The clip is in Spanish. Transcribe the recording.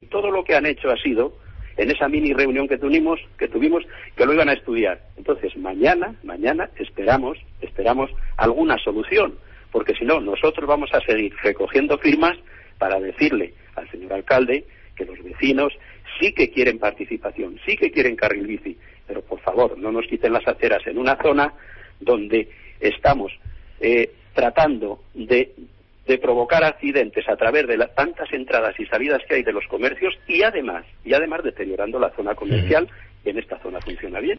todo lo que han hecho ha sido, en esa mini reunión que tuvimos, que lo iban a estudiar. Entonces, mañana esperamos alguna solución, porque si no, nosotros vamos a seguir recogiendo firmas para decirle al señor alcalde que los vecinos sí que quieren participación, sí que quieren carril bici, pero por favor, no nos quiten las aceras en una zona donde estamos tratando de provocar accidentes a través de tantas entradas y salidas que hay de los comercios y además deteriorando la zona comercial, que en esta zona funciona bien.